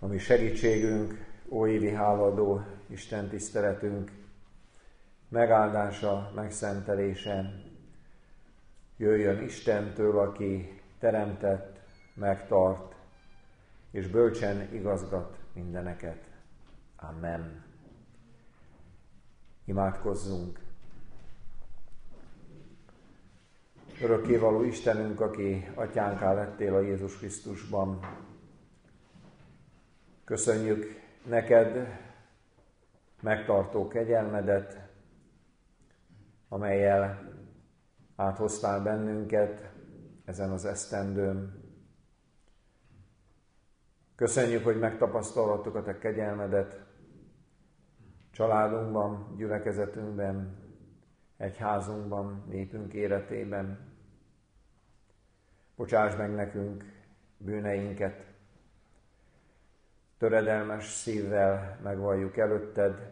mi segítségünk, óévi hálaadó Isten tiszteletünk megáldása, megszentelése jöjjön Istentől, aki teremtett, megtart és bölcsen igazgat mindeneket. Amen. Imádkozzunk. Örökkévaló Istenünk, aki atyánká lettél a Jézus Krisztusban, köszönjük neked megtartó kegyelmedet, amellyel áthoztál bennünket ezen az esztendőn. Köszönjük, hogy megtapasztalhattuk a te kegyelmedet családunkban, gyülekezetünkben, egyházunkban, népünk életében. Bocsáss meg nekünk bűneinket, töredelmes szívvel megvalljuk előtted,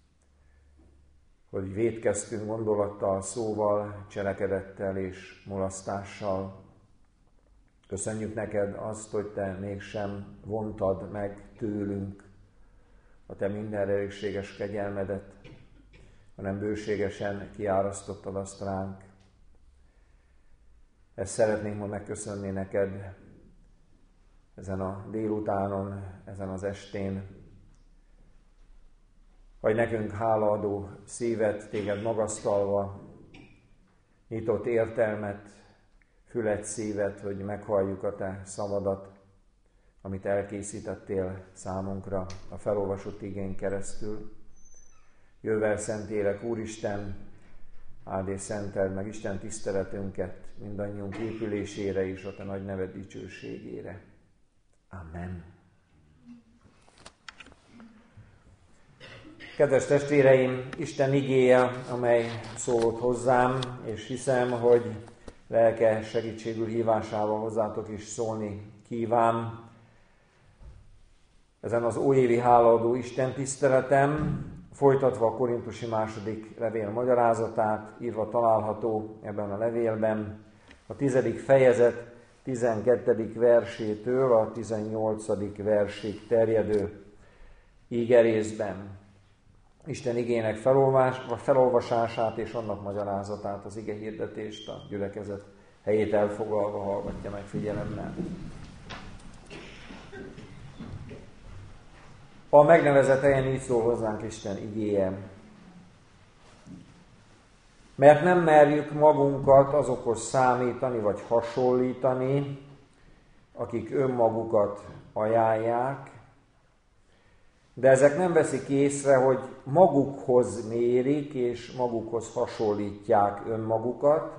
hogy vétkeztünk gondolattal, szóval, cselekedettel és mulasztással. Köszönjük neked azt, hogy te mégsem vontad meg tőlünk a te mindenre elégséges kegyelmedet, hanem bőségesen kiárasztottad azt ránk. Ezt szeretnénk ma megköszönni neked ezen a délutánon, ezen az estén. Adj nekünk hálaadó szívet, téged magasztalva, nyitott értelmet, fület, szívet, hogy meghalljuk a te szavadat, amit elkészítettél számunkra a felolvasott igén keresztül. Jöjj Szentlélek, Úristen, áld és szenteld meg Isten tiszteletünket mindannyiunk épülésére és a te nagy neved dicsőségére. Amen. Kedves testvéreim, Isten igéje, amely szólt hozzám, és hiszem, hogy lelke segítségül hívásával hozzátok is szólni kíván. Ezen az óévi hálaadó Isten tiszteletem, folytatva a Korintusi második levél magyarázatát, írva található ebben a levélben, a 10. fejezet 12. versétől a 18. versig terjedő ígerészben. Isten igének felolvasását és annak magyarázatát, az ige hirdetést a gyülekezet helyét elfoglalva hallgatja meg figyelemmel. A megnevezett helyen így szól hozzánk Isten igéje. Mert nem merjük magunkat azokhoz számítani vagy hasonlítani, akik önmagukat ajánlják, de ezek nem veszik észre, hogy magukhoz mérik és magukhoz hasonlítják önmagukat.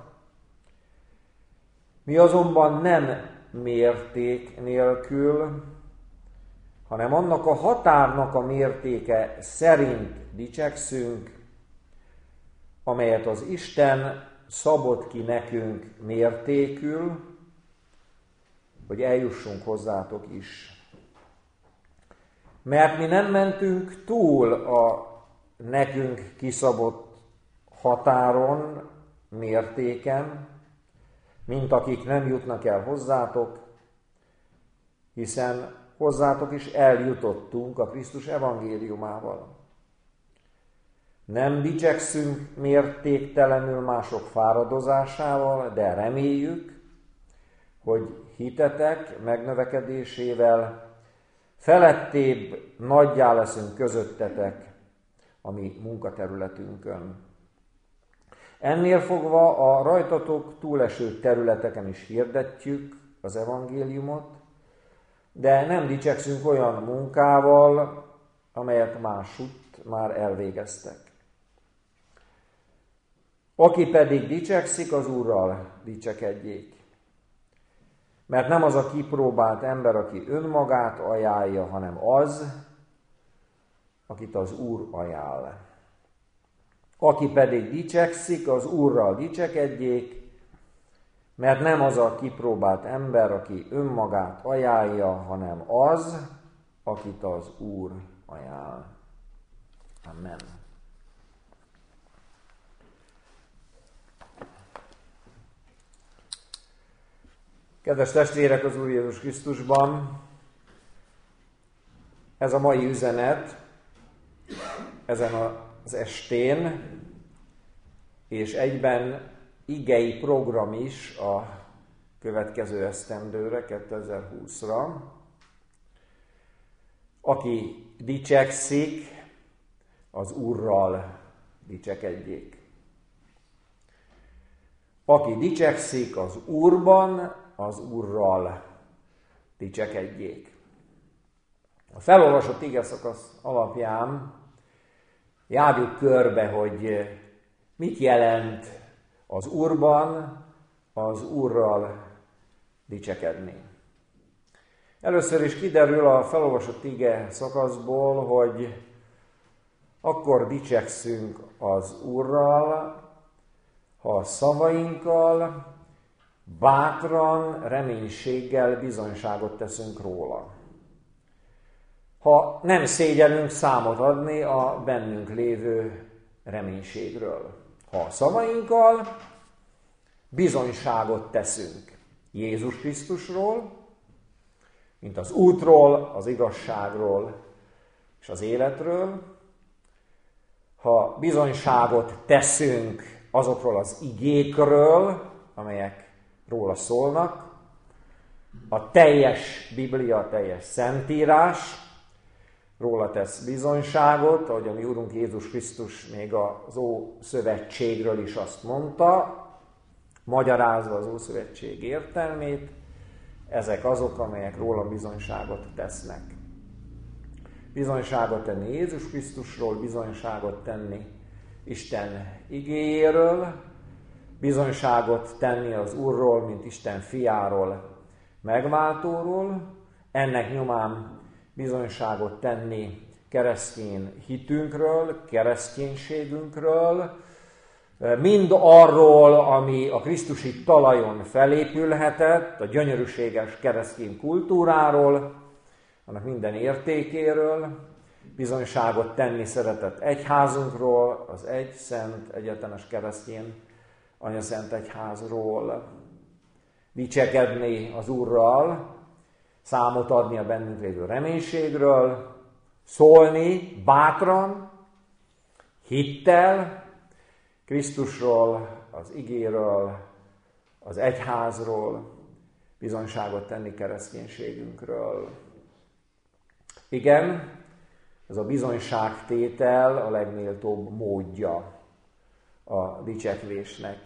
Mi azonban nem mérték nélkül, hanem annak a határnak a mértéke szerint dicsekszünk, amelyet az Isten szabott ki nekünk mértékül, hogy eljussunk hozzátok is. Mert mi nem mentünk túl a nekünk kiszabott határon, mértéken, mint akik nem jutnak el hozzátok, hiszen hozzátok is eljutottunk a Krisztus evangéliumával. Nem dicsekszünk mértéktelenül mások fáradozásával, de reméljük, hogy hitetek megnövekedésével felettébb nagyjá leszünk közöttetek a mi munkaterületünkön. Ennél fogva a rajtatok túleső területeken is hirdetjük az evangéliumot, de nem dicsekszünk olyan munkával, amelyet másutt már elvégeztek. Aki pedig dicsekszik, az Úrral dicsekedjék. Mert nem az a kipróbált ember, aki önmagát ajánlja, hanem az, akit az Úr ajánl. Aki pedig dicsekszik, az Úrral dicsekedjék, mert nem az a kipróbált ember, aki önmagát ajánlja, hanem az, akit az Úr ajánl. Amen. Kedves testvérek az Úr Jézus Krisztusban, ez a mai üzenet ezen az estén, és egyben igei program is a következő esztendőre, 2020-ra. Aki dicsekszik, az Úrral dicsekedjék. Aki dicsekszik az Úrban, az Úrral dicsekedjék. A felolvasott igeszakasz alapján járjuk körbe, hogy mit jelent az Úrban, az Úrral dicsekedni. Először is kiderül a felolvasott ige szakaszból, hogy akkor dicsekszünk az Úrral, ha a szavainkkal bátran, reménységgel bizonyságot teszünk róla. Ha nem szégyellünk számot adni a bennünk lévő reménységről. Ha a szavainkkal bizonyságot teszünk Jézus Krisztusról, mint az útról, az igazságról és az életről, ha bizonyságot teszünk azokról az igékről, amelyek róla szólnak, a teljes Biblia, a teljes Szentírás róla tesz bizonyságot, ahogy a mi Úrunk Jézus Krisztus még az Ószövetségről is azt mondta, magyarázva az Ószövetség értelmét, ezek azok, amelyek róla bizonyságot tesznek. Bizonyságot tenni Jézus Krisztusról, bizonyságot tenni Isten igéjéről, bizonyságot tenni az Úrról, mint Isten fiáról, megváltóról, ennek nyomán bizonyságot tenni keresztény hitünkről, kereszténységünkről, mind arról, ami a krisztusi talajon felépülhetett, a gyönyörűséges keresztény kultúráról, annak minden értékéről, bizonyságot tenni szeretett egyházunkról, az egy szent, egyetemes keresztény anyaszent egyházról, dicsekedni az Úrral, számot adni a bennünk lévő reménységről, szólni bátran, hittel, Krisztusról, az igéről, az egyházról, bizonyságot tenni kereszténységünkről. Igen, ez a bizonyságtétel a legméltóbb módja a dicsekvésnek.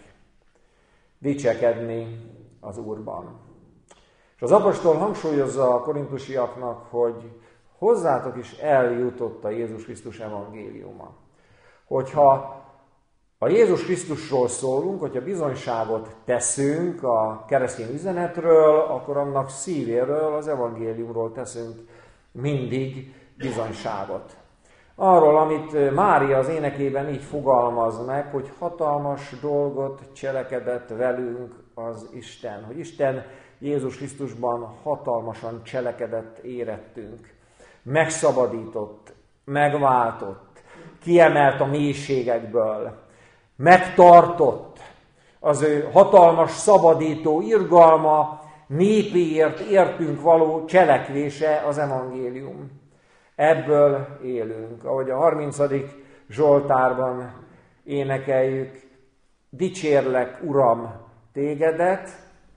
Dicsekedni az Úrban. És az apostol hangsúlyozza a korintusiaknak, hogy hozzátok is eljutott a Jézus Krisztus evangéliuma. Hogyha a Jézus Krisztusról szólunk, hogyha bizonyságot teszünk a keresztény üzenetről, akkor annak szívéről, az evangéliumról teszünk mindig bizonyságot. Arról, amit Mária az énekében így fogalmaz meg, hogy hatalmas dolgot cselekedett velünk az Isten. Hogy Isten Jézus Krisztusban hatalmasan cselekedett érettünk. Megszabadított, megváltott, kiemelt a mélységekből, megtartott. Az ő hatalmas, szabadító, irgalma, népéért, értünk való cselekvése az evangélium. Ebből élünk. Ahogy a 30. Zsoltárban énekeljük, dicsérlek, Uram, tégedet,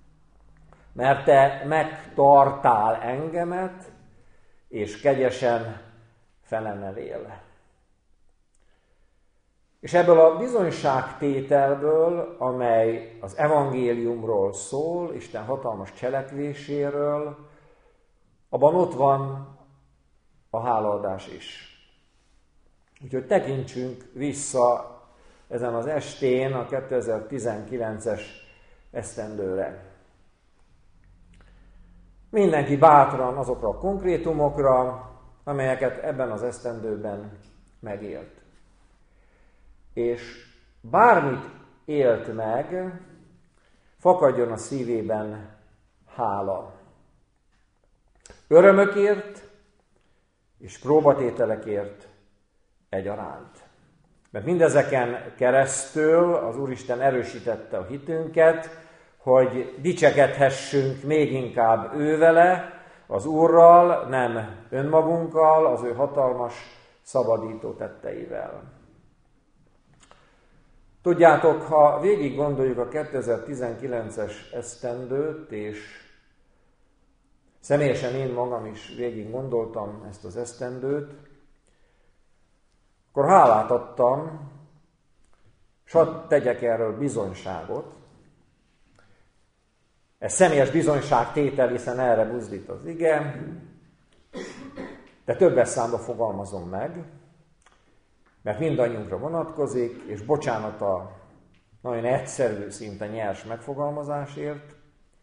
mert te megtartál engemet, és kegyesen felemelél. És ebből a bizonyságtételből, amely az evangéliumról szól, Isten hatalmas cselekvéséről, abban ott van a hálaadás is. Úgyhogy tekintsünk vissza ezen az estén a 2019-es esztendőre. Mindenki bátran azokra a konkrétumokra, amelyeket ebben az esztendőben megélt. És bármit élt meg, fakadjon a szívében hála. Örömökért és próbatételekért egyaránt. Mert mindezeken keresztül az Úristen erősítette a hitünket, hogy dicsekedhessünk még inkább ővele, az Úrral, nem önmagunkkal, az ő hatalmas, szabadító tetteivel. Tudjátok, ha végig gondoljuk a 2019-es esztendőt, és személyesen én magam is végig gondoltam ezt az esztendőt, akkor hálát adtam, és hadd tegyek erről bizonyságot. Ez személyes bizonyságtétel, hiszen erre buzdít az ige, de többes számba fogalmazom meg, mert mindannyiunkra vonatkozik, és bocsánat a nagyon egyszerű, szinte nyers megfogalmazásért.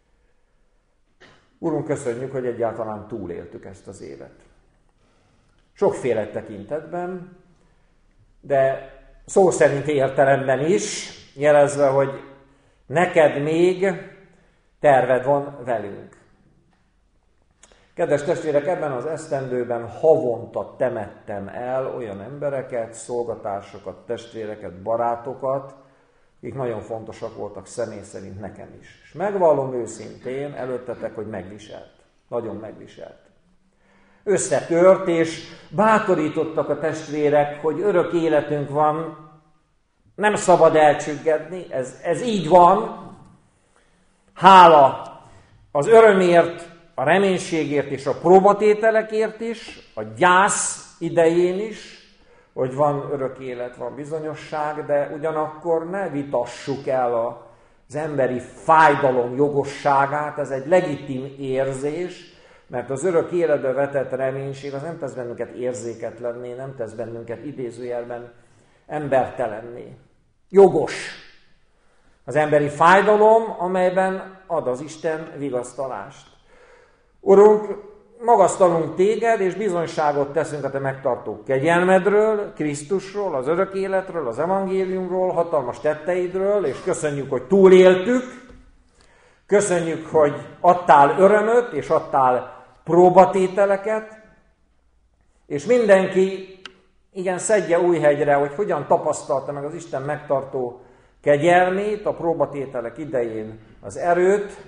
Urunk, köszönjük, hogy egyáltalán túléltük ezt az évet. Sokféle tekintetben, de szó szerint értelemben is, jelezve, hogy neked még terved van velünk. Kedves testvérek, ebben az esztendőben havonta temettem el olyan embereket, szolgatársokat, testvéreket, barátokat, akik nagyon fontosak voltak személy szerint nekem is. És megvallom őszintén előttetek, hogy megviselt. Nagyon megviselt. Összetört, és bátorítottak a testvérek, hogy örök életünk van, nem szabad elcsüggedni, ez így van. Hála az örömért, a reménységért és a próbatételekért is, a gyász idején is, hogy van örök élet, van bizonyosság, de ugyanakkor ne vitassuk el az emberi fájdalom jogosságát, ez egy legitim érzés, mert az örök életbe vetett reménység az nem tesz bennünket érzéketlenné, nem tesz bennünket idézőjelben embertelenné. Jogos az emberi fájdalom, amelyben ad az Isten vigasztalást. Urunk, magasztalunk téged, és bizonyságot teszünk a te megtartó kegyelmedről, Krisztusról, az örök életről, az evangéliumról, hatalmas tetteidről, és köszönjük, hogy túléltük, köszönjük, hogy adtál örömöt, és adtál próbatételeket, és mindenki igen szedje Újhegyre, hogy hogyan tapasztalta meg az Isten megtartó kegyelmét, a próbatételek idején az erőt,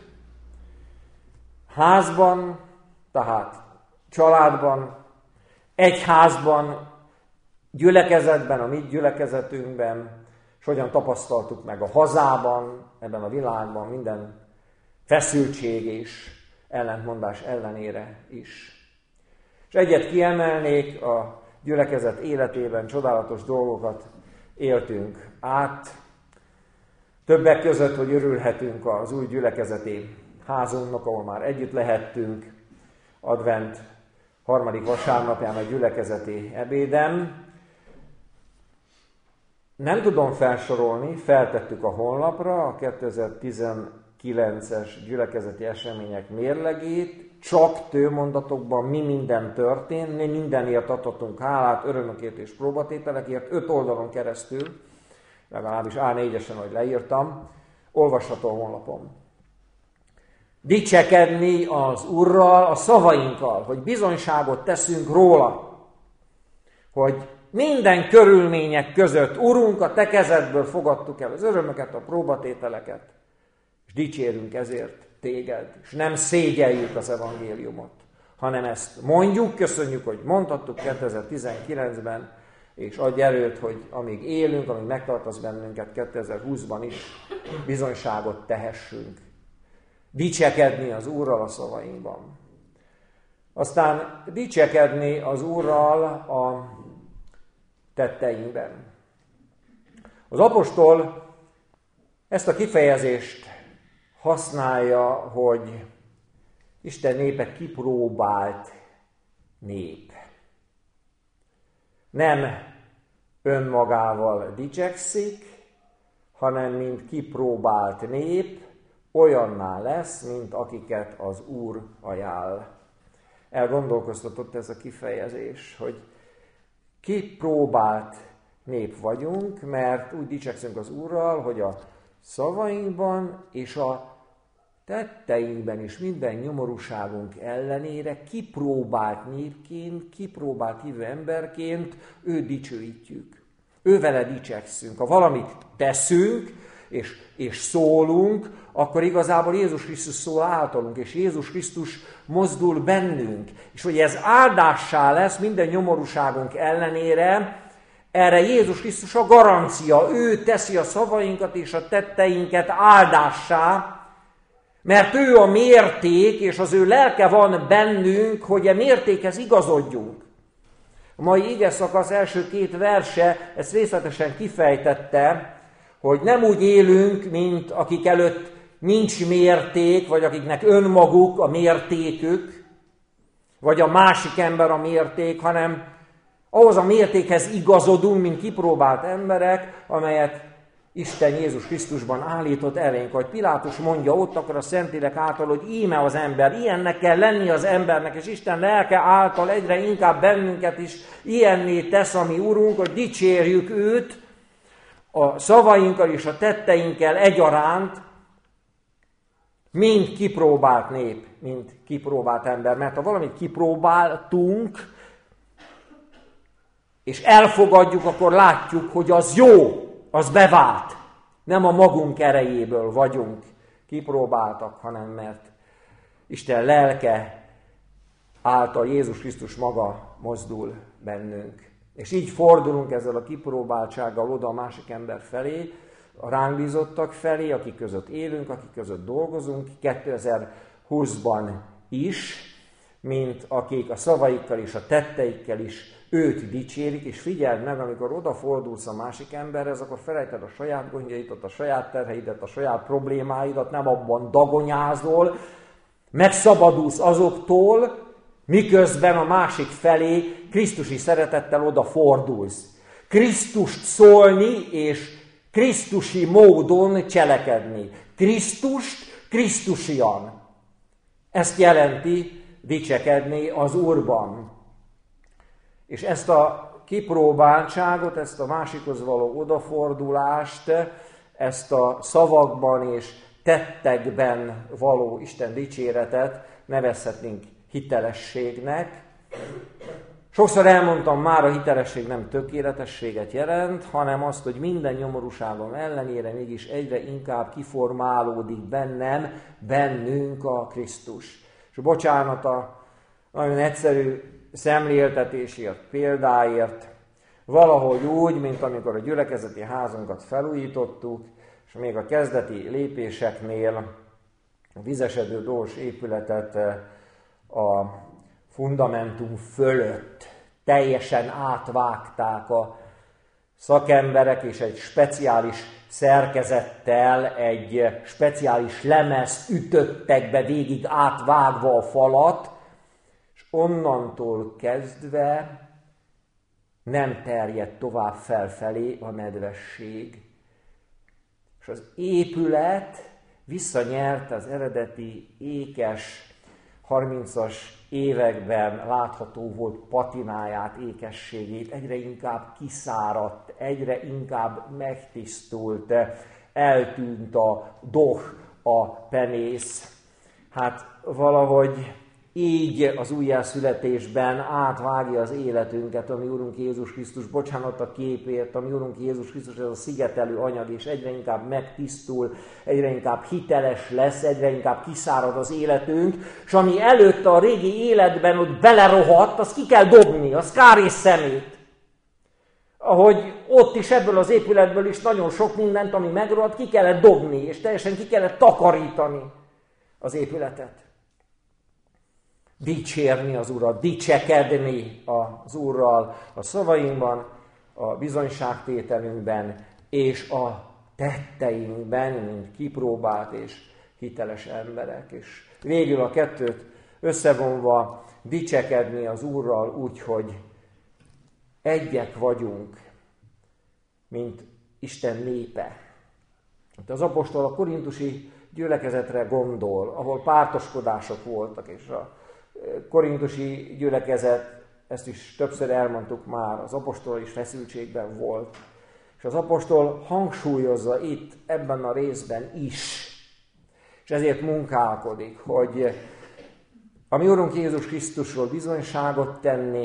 házban, tehát családban, egyházban, gyülekezetben, a mi gyülekezetünkben, és hogyan tapasztaltuk meg a hazában, ebben a világban minden feszültség és ellentmondás ellenére is. És egyet kiemelnék, a gyülekezet életében csodálatos dolgokat éltünk át, többek között, hogy örülhetünk az új gyülekezeti házunknak, ahol már együtt lehettünk, advent 3. vasárnapján a gyülekezeti ebéden. Nem tudom felsorolni, feltettük a honlapra a 2019-es gyülekezeti események mérlegét, csak tőmondatokban mi minden történt, mi mindenért adhatunk hálát, örömökért és próbatételekért, 5 oldalon keresztül, legalábbis A4-esen, ahogy leírtam, olvasható a honlapon. Dicsekedni az Úrral, a szavainkkal, hogy bizonyságot teszünk róla, hogy minden körülmények között, Urunk, a te kezedből fogadtuk el az örömöket, a próbatételeket, és dicsérünk ezért téged, és nem szégyeljük az evangéliumot, hanem ezt mondjuk, köszönjük, hogy mondhattuk 2019-ben, és adj erőt, hogy amíg élünk, amíg megtartasz bennünket 2020-ban is, bizonyságot tehessünk. Dicsekedni az Úrral a szavainkban. Aztán dicsekedni az Úrral a tetteinkben. Az apostol ezt a kifejezést használja, hogy Isten népe kipróbált nép. Nem önmagával dicsekszik, hanem mint kipróbált nép, olyanná lesz, mint akiket az Úr ajánl. Elgondolkoztatott ez a kifejezés, hogy kipróbált nép vagyunk, mert úgy dicsekszünk az Úrral, hogy a szavainkban és a tetteinkben is minden nyomorúságunk ellenére kipróbált népként, kipróbált hívő emberként őt dicsőítjük. Ővele dicsekszünk. Ha valamit teszünk, és és szólunk, akkor igazából Jézus Krisztus szól általunk, és Jézus Krisztus mozdul bennünk. És hogy ez áldássá lesz minden nyomorúságunk ellenére, erre Jézus Krisztus a garancia. Ő teszi a szavainkat és a tetteinket áldássá, mert ő a mérték, és az ő lelke van bennünk, hogy a mértékhez igazodjunk. A mai igeszakasz első 2 verse ezt részletesen kifejtette, hogy nem úgy élünk, mint akik előtt nincs mérték, vagy akiknek önmaguk a mértékük, vagy a másik ember a mérték, hanem ahhoz a mértékhez igazodunk, mint kipróbált emberek, amelyet Isten Jézus Krisztusban állított elénk, hogy Pilátus mondja ott akkor a Szentlélek által, hogy íme az ember, ilyennek kell lenni az embernek, és Isten lelke által egyre inkább bennünket is ilyenné tesz a mi Urunk, hogy dicsérjük őt a szavainkkal és a tetteinkkel egyaránt, mint kipróbált nép, mint kipróbált ember. Mert ha valamit kipróbáltunk, és elfogadjuk, akkor látjuk, hogy az jó, az bevált. Nem a magunk erejéből vagyunk kipróbáltak, hanem mert Isten lelke által Jézus Krisztus maga mozdul bennünk. És így fordulunk ezzel a kipróbáltsággal oda a másik ember felé, a ránk bízottak felé, akik között élünk, akik között dolgozunk, 2020-ban is, mint akik a szavaikkal és a tetteikkel is őt dicsérik, és figyeld meg, amikor odafordulsz a másik emberhez, akkor felejted a saját gondjaidat, a saját terheidet, a saját problémáidat, nem abban dagonyázol, megszabadulsz azoktól, miközben a másik felé Krisztusi szeretettel odafordulsz. Krisztust szólni és krisztusi módon cselekedni. Krisztust krisztusian. Ezt jelenti dicsekedni az Úrban. És ezt a kipróbáltságot, ezt a másikhoz való odafordulást, ezt a szavakban és tettekben való Isten dicséretet nevezhetnénk hitelességnek. Sokszor elmondtam már, a hitelesség nem tökéletességet jelent, hanem azt, hogy minden nyomorúságom ellenére mégis egyre inkább kiformálódik bennünk a Krisztus. És bocsánat a nagyon egyszerű szemléltetésért, példáért, valahogy úgy, mint amikor a gyülekezeti házunkat felújítottuk, és még a kezdeti lépéseknél a vizesedő dós épületet a fundamentum fölött teljesen átvágták a szakemberek, és egy speciális szerkezettel egy speciális lemezt ütöttek be végig átvágva a falat, és onnantól kezdve nem terjedt tovább felfelé a nedvesség. És az épület visszanyerte az eredeti ékes, 30-as években látható volt patináját, ékességét, egyre inkább kiszáradt, egyre inkább megtisztult, eltűnt a doh, a penész. Hát valahogy így az újjászületésben átvágja az életünket a mi Urunk Jézus Krisztus, bocsánat a képért, a mi Urunk Jézus Krisztus, ez a szigetelő anyag, és egyre inkább megtisztul, egyre inkább hiteles lesz, egyre inkább kiszárad az életünk, és ami előtte a régi életben ott belerohadt, azt ki kell dobni, az kár és szemét. Ahogy ott is ebből az épületből is nagyon sok mindent, ami megrohadt, ki kellett dobni, és teljesen ki kellett takarítani az épületet. Dicsérni az Urat, dicsekedni az Úrral a szavainkban, a bizonyságtételünkben és a tetteinkben, mint kipróbált és hiteles emberek. És végül a kettőt összevonva dicsekedni az Úrral úgy, hogy egyek vagyunk, mint Isten népe. Az apostol a korintusi gyülekezetre gondol, ahol pártoskodások voltak, és a korintusi gyülekezet, ezt is többször elmondtuk már, az apostol is feszültségben volt. És az apostol hangsúlyozza itt, ebben a részben is, és ezért munkálkodik, hogy a mi Urunk Jézus Krisztusról bizonyságot tenni,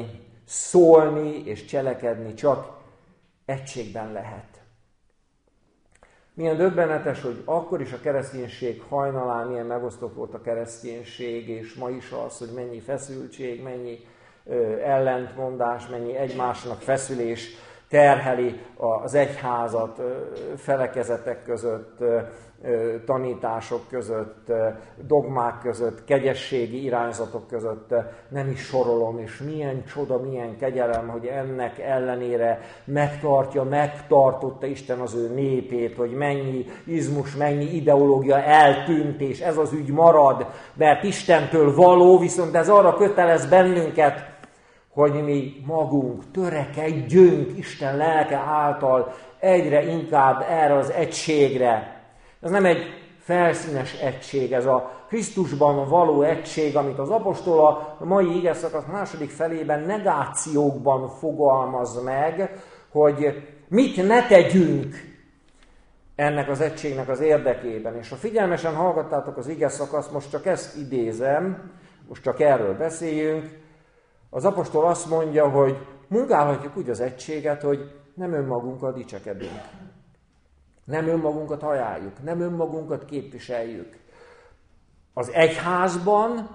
szólni és cselekedni csak egységben lehet. Milyen döbbenetes, hogy akkor is a kereszténység hajnalán milyen megosztott volt a kereszténység, és ma is az, hogy mennyi feszültség, mennyi ellentmondás, mennyi egymásnak feszülés terheli az egyházat felekezetek között, tanítások között, dogmák között, kegyességi irányzatok között, nem is sorolom, és milyen csoda, milyen kegyelem, hogy ennek ellenére megtartotta Isten az ő népét, hogy mennyi izmus, mennyi ideológia eltűnt, és ez az ügy marad, mert Istentől való, viszont ez arra kötelez bennünket, hogy mi magunk törekedjünk Isten lelke által egyre inkább erre az egységre. Ez nem egy felszínes egység, ez a Krisztusban való egység, amit az apostol a mai igeszakasz második felében negációkban fogalmaz meg, hogy mit ne tegyünk ennek az egységnek az érdekében. És ha figyelmesen hallgattátok az igeszakaszt, most csak ezt idézem, most csak erről beszéljünk, az apostol azt mondja, hogy munkálhatjuk úgy az egységet, hogy nem önmagunkat dicsekedünk. Nem önmagunkat ajánljuk, nem önmagunkat képviseljük. Az egyházban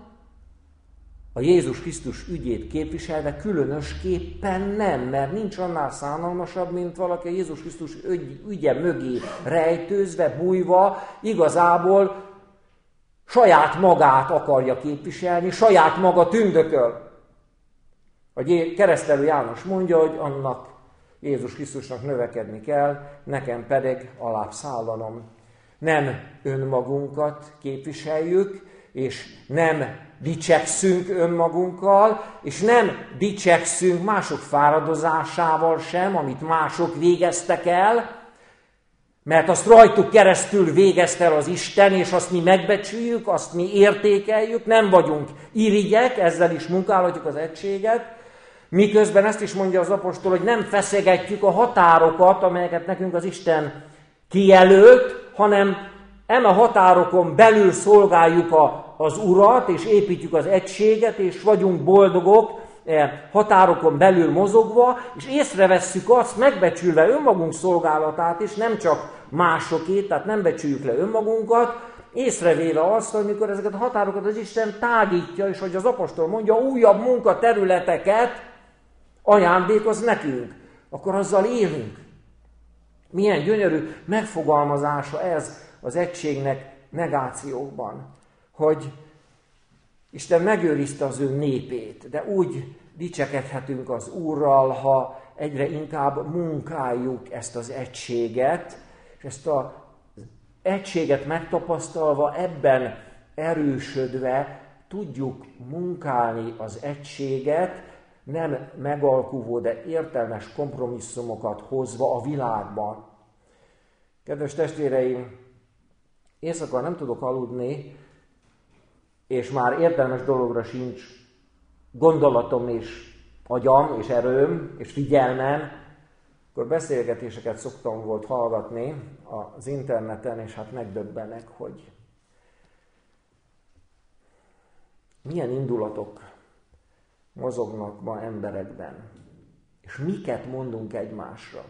a Jézus Krisztus ügyét képviselve különösképpen nem, mert nincs annál szánalmasabb, mint valaki a Jézus Krisztus ügye mögé rejtőzve, bújva, igazából saját magát akarja képviselni, saját maga tündököl. A keresztelő János mondja, hogy annak Jézus Krisztusnak növekedni kell, nekem pedig alább szállanom. Nem önmagunkat képviseljük, és nem dicsekszünk önmagunkkal, és nem dicsekszünk mások fáradozásával sem, amit mások végeztek el, mert azt rajtuk keresztül végezte el az Isten, és azt mi megbecsüljük, azt mi értékeljük, nem vagyunk irigyek, ezzel is munkálhatjuk az egységet, miközben ezt is mondja az apostol, hogy nem feszegetjük a határokat, amelyeket nekünk az Isten kijelölt, hanem eme határokon belül szolgáljuk az Urat, és építjük az egységet, és vagyunk boldogok határokon belül mozogva, és észrevesszük azt, megbecsülve önmagunk szolgálatát is, nem csak másokét, tehát nem becsüljük le önmagunkat, észrevéve azt, hogy mikor ezeket a határokat az Isten tágítja, és hogy az apostol mondja, újabb munkaterületeket ajándékoz nekünk, akkor azzal élünk. Milyen gyönyörű megfogalmazása ez az egységnek negációkban, hogy Isten megőrizte az ő népét, de úgy dicsekedhetünk az Úrral, ha egyre inkább munkáljuk ezt az egységet, és ezt az egységet megtapasztalva, ebben erősödve tudjuk munkálni az egységet, nem megalkuvó, de értelmes kompromisszumokat hozva a világban. Kedves testvéreim, éjszaka nem tudok aludni, és már értelmes dologra sincs gondolatom és agyam és erőm és figyelmem, akkor beszélgetéseket szoktam volt hallgatni az interneten, és hát megdöbbenek, hogy milyen indulatok mozognak ma emberekben, és miket mondunk egymásra.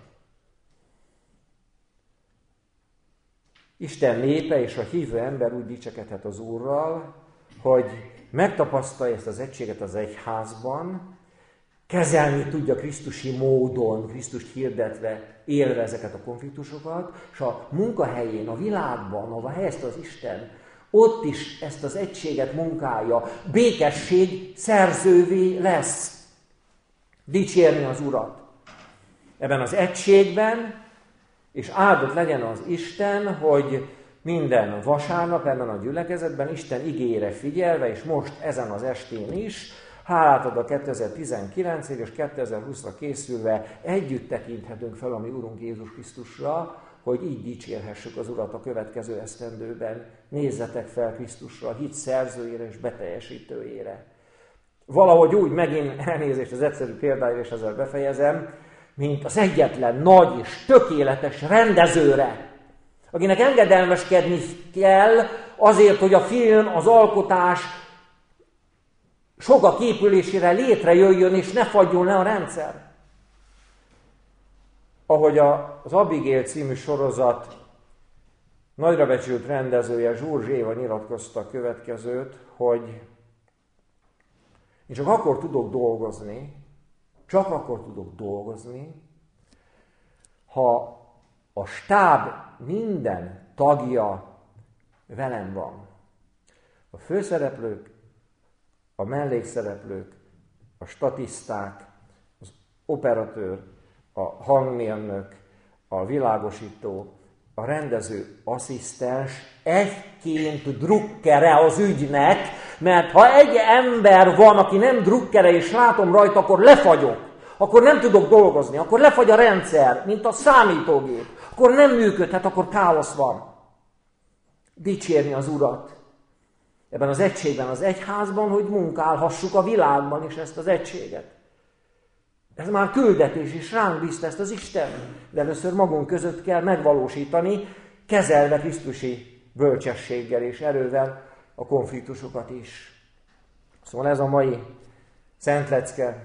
Isten népe és a hívő ember úgy dicsekedhet az Úrral, hogy megtapasztalja ezt az egységet az egyházban, kezelni tudja krisztusi módon, Krisztust hirdetve, élve ezeket a konfliktusokat, és a munkahelyén, a világban, ahova helyezte az Isten, ott is ezt az egységet munkálja, békesség szerzővé lesz. Dicsérni az Urat. Ebben az egységben, és áldott legyen az Isten, hogy minden vasárnap ebben a gyülekezetben Isten igéjére figyelve, és most ezen az estén is, hálát ad a 2019-ig és 2020-ra készülve együtt tekinthetünk fel a mi Urunk Jézus Krisztusra, hogy így dicsérhessük az Urat a következő esztendőben. Nézzetek fel Krisztusra, a hit szerzőjére és beteljesítőjére. Valahogy úgy megint elnézést az egyszerű példáira, és ezzel befejezem, mint az egyetlen nagy és tökéletes rendezőre, akinek engedelmeskedni kell azért, hogy a film, az alkotás sokak épülésére létrejöjjön, és ne fagyjon le a rendszer. Ahogy az Abigail című sorozat Nagyra becsült rendezője Zsúr Zséva nyilatkozta a következőt, hogy én csak akkor tudok dolgozni, ha a stáb minden tagja velem van. A főszereplők, a mellékszereplők, a statiszták, az operatőr, a hangmérnök, a világosító, a rendező asszisztens egyként drukkere az ügynek, mert ha egy ember van, aki nem drukkere, és látom rajta, akkor lefagyok. Akkor nem tudok dolgozni, akkor lefagy a rendszer, mint a számítógép. Akkor nem működhet, akkor káosz van. Dicsérni az Urat. Ebben az egységben, az egyházban, hogy munkálhassuk a világban is ezt az egységet. Ez már küldetés, és ránk bízta ezt az Isten. De először magunk között kell megvalósítani, kezelve Krisztusi bölcsességgel és erővel a konfliktusokat is. Szóval ez a mai szent lecke,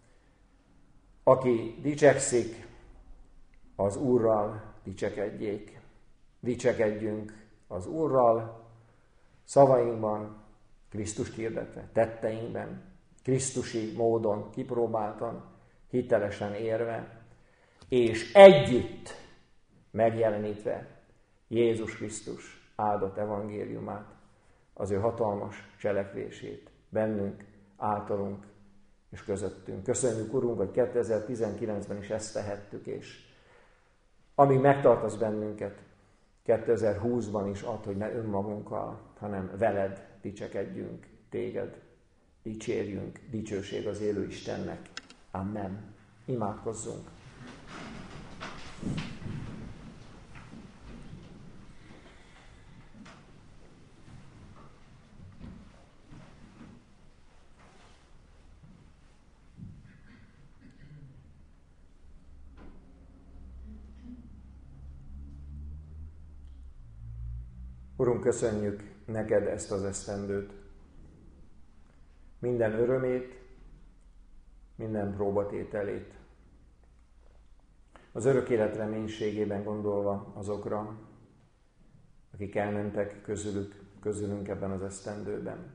aki dicsekszik, az Úrral dicsekedjék. Dicsekedjünk az Úrral, szavainkban, Krisztust hirdetve, tetteinkben, krisztusi módon, kipróbáltan, hitelesen érve, és együtt megjelenítve Jézus Krisztus áldott evangéliumát, az ő hatalmas cselekvését bennünk, általunk és közöttünk. Köszönjük, Urunk, hogy 2019-ben is ezt tehettük, és amíg megtartasz bennünket, 2020-ban is ad, hogy ne önmagunkkal, hanem veled dicsekedjünk, téged dicsérjünk, dicsőség az élő Istennek. Amen. Imádkozzunk. Urunk, köszönjük neked ezt az esztendőt, minden örömét, minden próbatételét. Az örök élet reménységében gondolva azokra, akik elmentek közülünk ebben az esztendőben.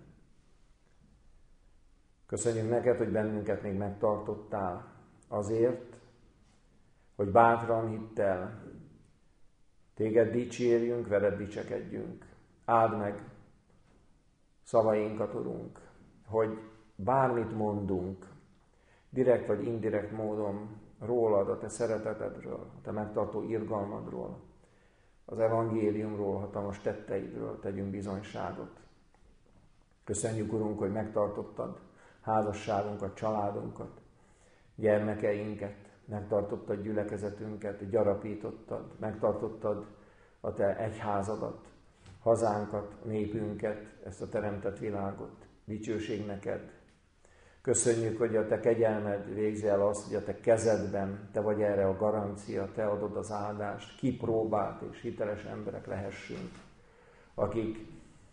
Köszönjük neked, hogy bennünket még megtartottál azért, hogy bátran hittel téged dicsérjünk, veled dicsekedjünk. Áld meg szavainkat, Urunk, hogy bármit mondunk, direkt vagy indirekt módon rólad, a te szeretetedről, a te megtartó irgalmadról, az evangéliumról, hatalmas tetteidről tegyünk bizonyságot. Köszönjük, Urunk, hogy megtartottad házasságunkat, családunkat, gyermekeinket, megtartottad gyülekezetünket, gyarapítottad, megtartottad a te egyházadat, hazánkat, népünket, ezt a teremtett világot. Dicsőség neked. Köszönjük, hogy a te kegyelmed végzi el azt, hogy a te kezedben, te vagy erre a garancia, te adod az áldást, kipróbált és hiteles emberek lehessünk, akik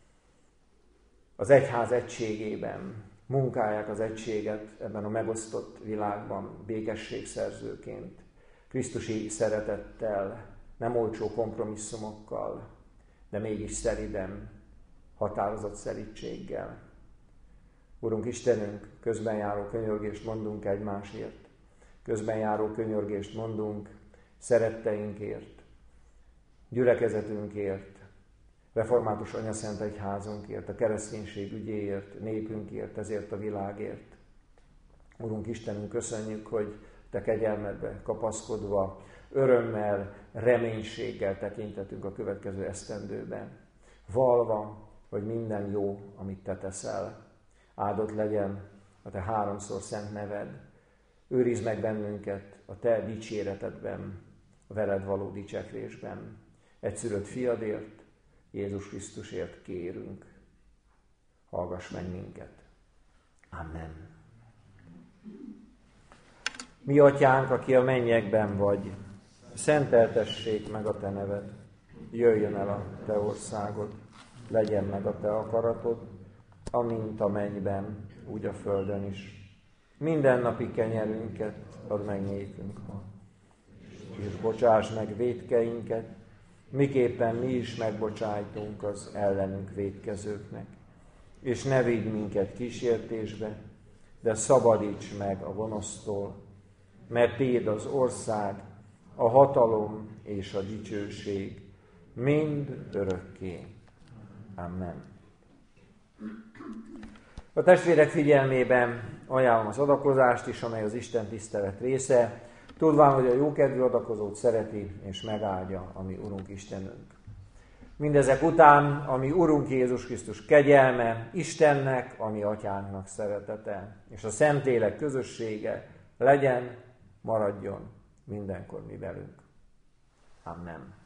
az egyház egységében munkálják az egységet ebben a megosztott világban békességszerzőként, krisztusi szeretettel, nem olcsó kompromisszumokkal, de mégis szeliden, határozott szelídséggel. Urunk Istenünk, közbenjáró könyörgést mondunk egymásért, közbenjáró könyörgést mondunk szeretteinkért, gyülekezetünkért, református anyaszent egyházunkért, a kereszténység ügyéért, népünkért, ezért a világért. Urunk Istenünk, köszönjük, hogy te kegyelmedbe kapaszkodva, örömmel, reménységgel tekintetünk a következő esztendőben. Valva, hogy minden jó, amit te teszel. Áldott legyen a te háromszor szent neved. Őrizd meg bennünket a te dicséretedben, a veled való dicsekvésben. Egyszülött fiadért, Jézus Krisztusért kérünk. Hallgass meg minket. Amen. Mi atyánk, aki a mennyekben vagy, szenteltessék meg a te neved. Jöjjön el a te országod, legyen meg a te akaratod, amint a mennyben, úgy a földön is. Mindennapi kenyerünket add meg nékünk ma, és bocsáss meg vétkeinket, miképpen mi is megbocsájtunk az ellenünk vétkezőknek. És ne vigy minket kísértésbe, de szabadíts meg a gonosztól, mert tiéd az ország, a hatalom és a dicsőség, mind örökké. Amen. A testvérek figyelmében ajánlom az adakozást is, amely az Isten tisztelet része, tudván, hogy a jókedvű adakozót szereti és megáldja a mi Urunk Istenünk. Mindezek után a mi Urunk Jézus Krisztus kegyelme, Istennek, a mi Atyánknak szeretete, és a Szentlélek közössége legyen, maradjon mindenkor mi velünk. Amen.